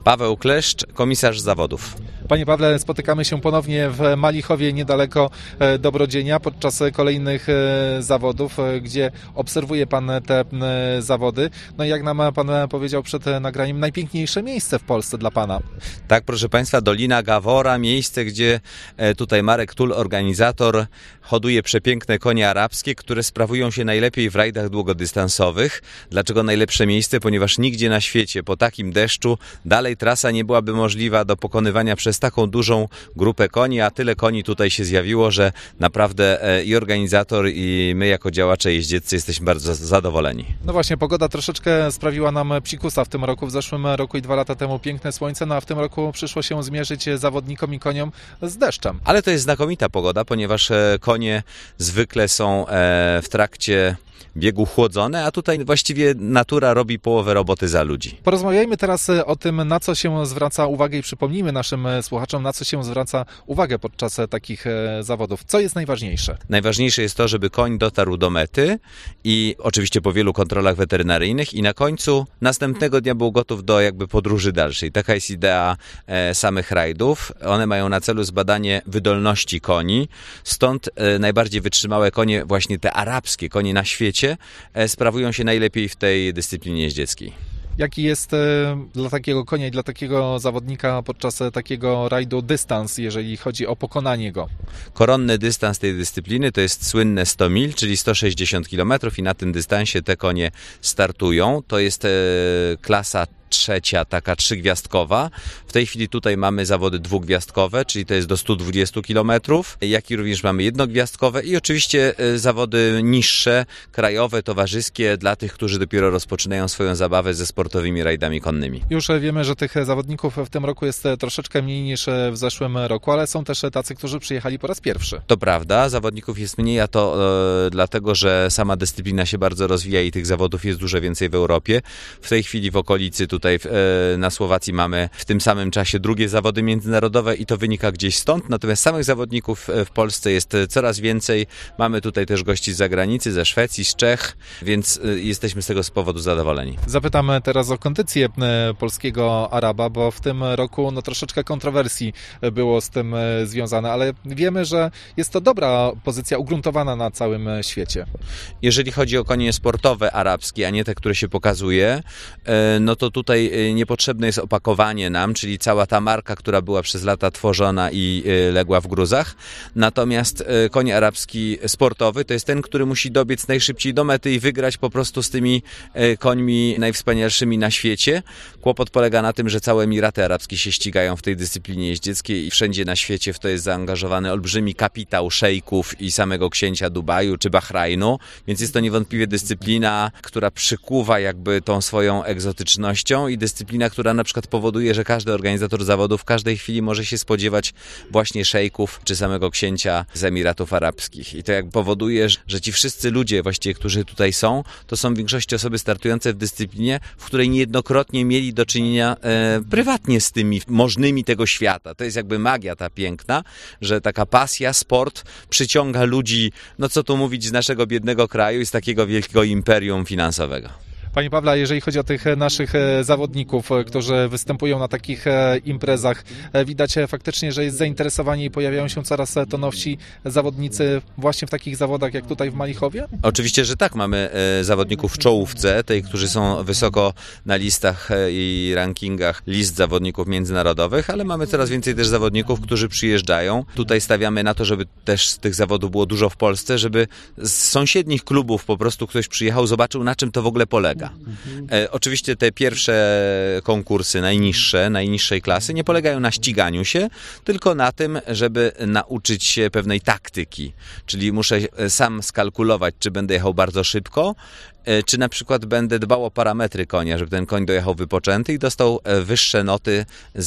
Paweł Kleszcz, komisarz zawodów. Panie Pawle, spotykamy się ponownie w Malichowie, niedaleko Dobrodzienia, podczas kolejnych zawodów, gdzie obserwuje Pan te zawody. No i jak nam Pan powiedział przed nagraniem, najpiękniejsze miejsce w Polsce dla Pana. Tak, proszę Państwa, Dolina Gawora, miejsce, gdzie tutaj Marek Tul, organizator, hoduje przepiękne konie arabskie, które sprawują się najlepiej w rajdach długodystansowych. Dlaczego najlepsze miejsce? Ponieważ nigdzie na świecie po takim deszczu dalej trasa nie byłaby możliwa do pokonywania przez taką dużą grupę koni, a tyle koni tutaj się zjawiło, że naprawdę i organizator, i my jako działacze jeździeccy jesteśmy bardzo zadowoleni. No właśnie, pogoda troszeczkę sprawiła nam psikusa w tym roku. W zeszłym roku i 2 lata temu piękne słońce, no a w tym roku przyszło się zmierzyć zawodnikom i koniom z deszczem. Ale to jest znakomita pogoda, ponieważ konie zwykle są w trakcie biegu chłodzone, a tutaj właściwie natura robi połowę roboty za ludzi. Porozmawiajmy teraz o tym, na co się zwraca uwagę i przypomnijmy naszym słuchaczom, na co się zwraca uwagę podczas takich zawodów. Co jest najważniejsze? Najważniejsze jest to, żeby koń dotarł do mety i oczywiście po wielu kontrolach weterynaryjnych i na końcu następnego dnia był gotów do podróży dalszej. Taka jest idea samych rajdów. One mają na celu zbadanie wydolności koni, stąd najbardziej wytrzymałe konie, właśnie te arabskie konie na świecie, sprawują się najlepiej w tej dyscyplinie jeździeckiej. Jaki jest dla takiego konia i dla takiego zawodnika podczas takiego rajdu dystans, jeżeli chodzi o pokonanie go? Koronny dystans tej dyscypliny to jest słynne 100 mil, czyli 160 km i na tym dystansie te konie startują. To jest klasa trzecia, taka 3-gwiazdkowa. W tej chwili tutaj mamy zawody 2-gwiazdkowe, czyli to jest do 120 km, jak i również mamy 1-gwiazdkowe i oczywiście zawody niższe, krajowe, towarzyskie dla tych, którzy dopiero rozpoczynają swoją zabawę ze sportowymi rajdami konnymi. Już wiemy, że tych zawodników w tym roku jest troszeczkę mniej niż w zeszłym roku, ale są też tacy, którzy przyjechali po raz pierwszy. To prawda, zawodników jest mniej, a to dlatego, że sama dyscyplina się bardzo rozwija i tych zawodów jest dużo więcej w Europie. W tej chwili w okolicy tutaj na Słowacji mamy w tym samym czasie drugie zawody międzynarodowe i to wynika gdzieś stąd, natomiast samych zawodników w Polsce jest coraz więcej. Mamy tutaj też gości z zagranicy, ze Szwecji, z Czech, więc jesteśmy z tego powodu zadowoleni. Zapytam teraz o kondycję polskiego Araba, bo w tym roku troszeczkę kontrowersji było z tym związane, ale wiemy, że jest to dobra pozycja ugruntowana na całym świecie. Jeżeli chodzi o konie sportowe arabskie, a nie te, które się pokazuje, no to tutaj niepotrzebne jest opakowanie nam, czyli cała ta marka, która była przez lata tworzona i legła w gruzach. Natomiast koń arabski sportowy to jest ten, który musi dobiec najszybciej do mety i wygrać po prostu z tymi końmi najwspanialszymi na świecie. Kłopot polega na tym, że całe Emiraty Arabskie się ścigają w tej dyscyplinie jeździeckiej i wszędzie na świecie w to jest zaangażowany olbrzymi kapitał szejków i samego księcia Dubaju czy Bahrajnu, więc jest to niewątpliwie dyscyplina, która przykuwa tą swoją egzotycznością i dyscyplina, która na przykład powoduje, że każdy organizator zawodów w każdej chwili może się spodziewać właśnie szejków czy samego księcia z Emiratów Arabskich. I to powoduje, że ci wszyscy ludzie właściwie, którzy tutaj są, to są w większości osoby startujące w dyscyplinie, w której niejednokrotnie mieli do czynienia prywatnie z tymi możnymi tego świata. To jest magia ta piękna, że taka pasja, sport przyciąga ludzi, co tu mówić, z naszego biednego kraju i z takiego wielkiego imperium finansowego. Panie Pawle, jeżeli chodzi o tych naszych zawodników, którzy występują na takich imprezach, widać faktycznie, że jest zainteresowanie i pojawiają się coraz to nowsi zawodnicy właśnie w takich zawodach jak tutaj w Malichowie? Oczywiście, że tak. Mamy zawodników w czołówce, tych, którzy są wysoko na listach i rankingach list zawodników międzynarodowych, ale mamy coraz więcej też zawodników, którzy przyjeżdżają. Tutaj stawiamy na to, żeby też z tych zawodów było dużo w Polsce, żeby z sąsiednich klubów po prostu ktoś przyjechał, zobaczył, na czym to w ogóle polega. Oczywiście te pierwsze konkursy, najniższej klasy, nie polegają na ściganiu się, tylko na tym, żeby nauczyć się pewnej taktyki. Czyli muszę sam skalkulować, czy będę jechał bardzo szybko, czy na przykład będę dbał o parametry konia, żeby ten koń dojechał wypoczęty i dostał wyższe noty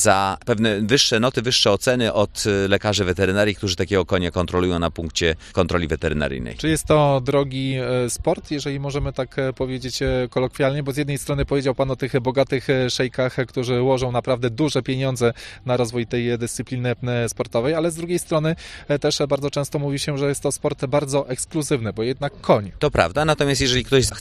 wyższe oceny od lekarzy weterynarii, którzy takiego konia kontrolują na punkcie kontroli weterynaryjnej. Czy jest to drogi sport, jeżeli możemy tak powiedzieć kolokwialnie, bo z jednej strony powiedział Pan o tych bogatych szejkach, którzy łożą naprawdę duże pieniądze na rozwój tej dyscypliny sportowej, ale z drugiej strony też bardzo często mówi się, że jest to sport bardzo ekskluzywny, bo jednak koń. To prawda, natomiast jeżeli ktoś chce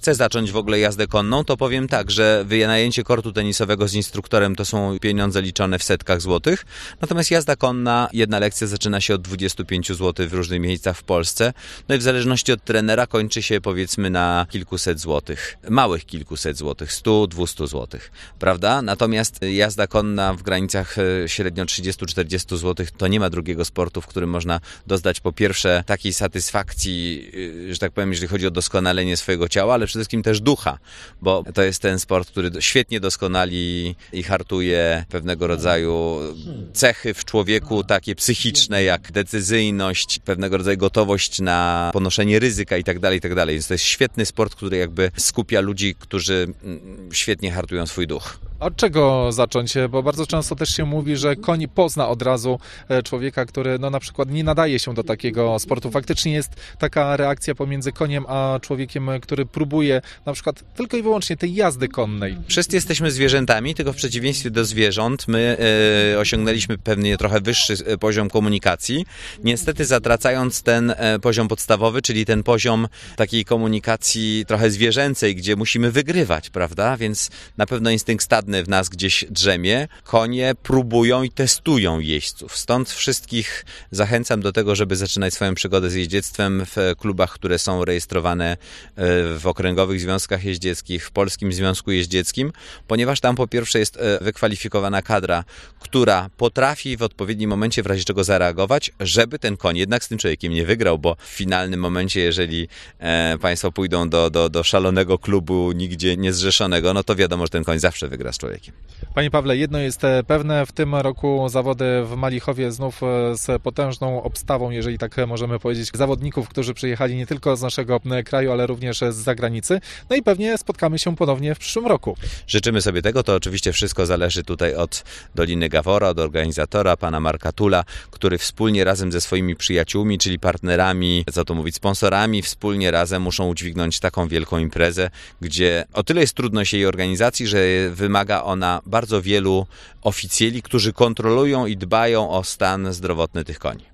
chce zacząć w ogóle jazdę konną, to powiem tak, że wynajęcie kortu tenisowego z instruktorem to są pieniądze liczone w setkach złotych, natomiast jazda konna, jedna lekcja zaczyna się od 25 zł w różnych miejscach w Polsce, no i w zależności od trenera kończy się powiedzmy na kilkuset złotych, małych kilkuset złotych, 100-200 złotych, prawda? Natomiast jazda konna w granicach średnio 30-40 złotych to nie ma drugiego sportu, w którym można doznać po pierwsze takiej satysfakcji, że tak powiem, jeżeli chodzi o doskonalenie swojego ciała, ale przede wszystkim też ducha, bo to jest ten sport, który świetnie doskonali i hartuje pewnego rodzaju cechy w człowieku, takie psychiczne jak decyzyjność, pewnego rodzaju gotowość na ponoszenie ryzyka i tak dalej, i tak dalej. Więc to jest świetny sport, który jakby skupia ludzi, którzy świetnie hartują swój duch. Od czego zacząć? Bo bardzo często też się mówi, że koń pozna od razu człowieka, który no na przykład nie nadaje się do takiego sportu. Faktycznie jest taka reakcja pomiędzy koniem a człowiekiem, który próbuje na przykład tylko i wyłącznie tej jazdy konnej. Wszyscy jesteśmy zwierzętami, tylko w przeciwieństwie do zwierząt my osiągnęliśmy pewnie trochę wyższy poziom komunikacji, niestety zatracając ten poziom podstawowy, czyli ten poziom takiej komunikacji trochę zwierzęcej, gdzie musimy wygrywać, prawda? Więc na pewno instynkt stadny w nas gdzieś drzemie. Konie próbują i testują jeźdźców. Stąd wszystkich zachęcam do tego, żeby zaczynać swoją przygodę z jeździectwem w klubach, które są rejestrowane w okręgowych związkach jeździeckich, w Polskim Związku Jeździeckim, ponieważ tam po pierwsze jest wykwalifikowana kadra, która potrafi w odpowiednim momencie w razie czego zareagować, żeby ten koń jednak z tym człowiekiem nie wygrał, bo w finalnym momencie, jeżeli Państwo pójdą do szalonego klubu nigdzie niezrzeszonego, no to wiadomo, że ten koń zawsze wygra z człowiekiem. Panie Pawle, jedno jest pewne, w tym roku zawody w Malichowie znów z potężną obstawą, jeżeli tak możemy powiedzieć, zawodników, którzy przyjechali nie tylko z naszego kraju, ale również z zagranicy. No i pewnie spotkamy się ponownie w przyszłym roku. Życzymy sobie tego, to oczywiście wszystko zależy tutaj od Doliny Gawora, od organizatora, pana Marka Tula, który wspólnie razem ze swoimi przyjaciółmi, czyli partnerami, co tu mówić, sponsorami, wspólnie razem muszą udźwignąć taką wielką imprezę, gdzie o tyle jest trudność jej organizacji, że wymaga ona bardzo wielu oficjeli, którzy kontrolują i dbają o stan zdrowotny tych koni.